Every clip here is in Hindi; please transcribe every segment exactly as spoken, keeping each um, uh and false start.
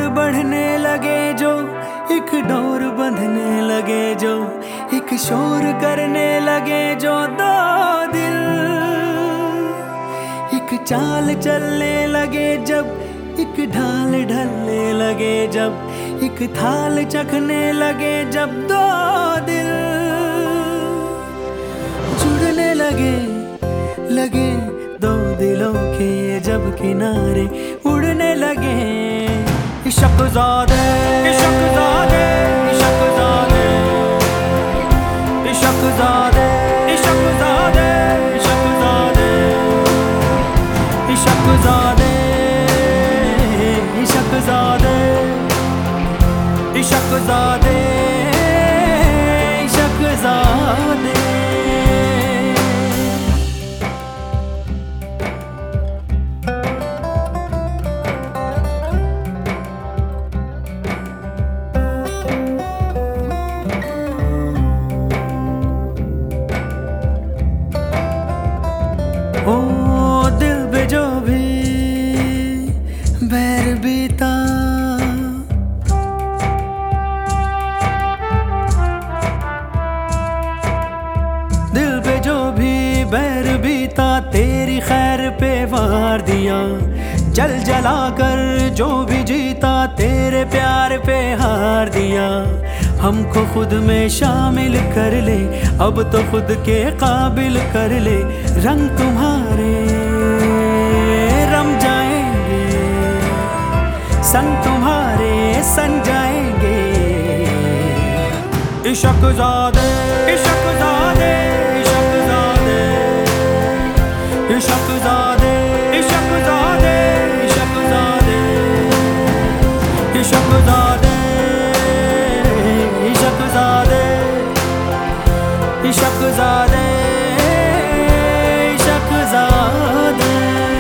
बढ़ने लगे जो, एक डोर बंधने लगे जो, एक शोर करने लगे जो दो दिल, एक चाल चलने लगे जब, एक ढाल ढलने लगे जब, एक थाल चखने लगे जब दो दिल जुड़ने लगे लगे दो दिलों के जब किनारे उड़ने लगे। इश्क़-ज़ादे इश्क़-ज़ादे इश्क़-ज़ादे इश्क़-ज़ादे इश्क़-ज़ादे इश्क़-ज़ादे इश्क़-ज़ादे इश्क़-ज़ादे इश्क़-ज़ादे इश्क़-ज़ादे। ओ दिल पे जो भी बैर बीता, दिल पे जो भी बैर बीता, तेरी खैर पे वार दिया। जल जला कर जो भी जीता, तेरे प्यार पे हार दिया। हमको खुद में शामिल कर ले, अब तो खुद के काबिल कर ले। रंग तुम्हारे रम जाएंगे, संग तुम्हारे सन जाएंगे। इश्क़-ज़ादे इश्क़-ज़ादे इश्क़-ज़ादे इश्क़-ज़ादे इश्क़-ज़ादे इश्क़-ज़ादे इश्क़-ज़ादे इश्क़-ज़ादे इश्क़-ज़ादे इश्क़-ज़ादे।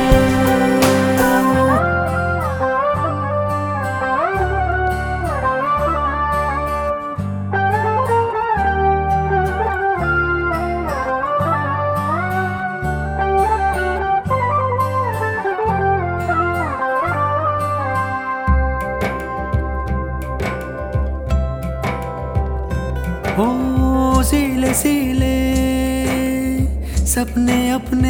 ओ सीले सीले सपने अपने,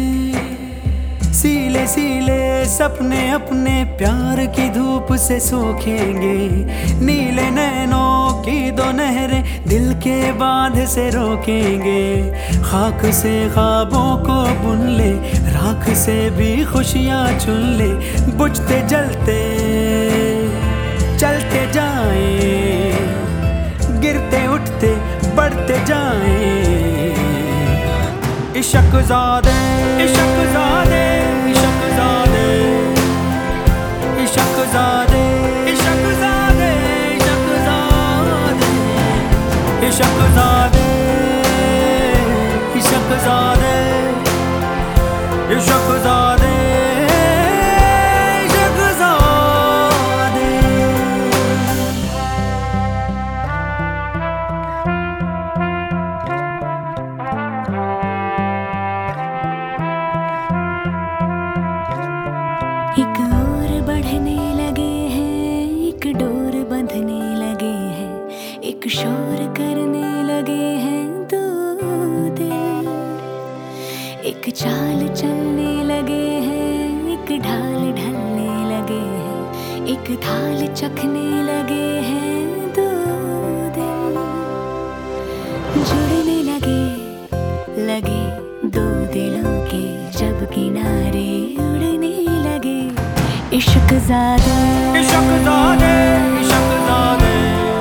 सीले सीले सपने अपने प्यार की धूप से सूखेंगे। नीले नैनों की दो नहरें दिल के बांध से रोकेंगे। खाक से ख्वाबों को बुन ले, राख से भी खुशियाँ चुन ले। बुझते जलते चलते जाएं, गिरते उठते बढ़ते जाएं। इश्क़-ज़ादे इश्क़-ज़ादे इश्क़-ज़ादे इश्क़-ज़ादे इश्क़-ज़ादे इश्क़-ज़ादे इश्क़-ज़ादे इश्क़-ज़ादे इश्क़-ज़ादे। एक और बढ़ने लगे हैं, एक डोर बंधने लगे हैं, एक शोर करने लगे हैं दो दिल। एक चाल चलने लगे हैं, एक ढाल ढलने लगे हैं, एक थाल चखने लगे हैं दो दिल। जुड़ने लगे लगे दो दिलों के जब किनारे उड़ने लगे। इश्क़-ज़ादे इश्क़-ज़ादे इश्क़-ज़ादे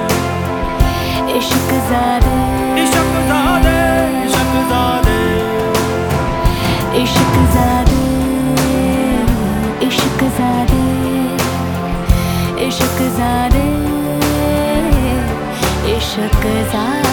इश्क़-ज़ादे इश्क़-ज़ादे इश्क़-ज़ादे इश्क़-ज़ादे इश्क़-ज़ादे इश्क़-ज़ादे इश्क़-ज़ादे।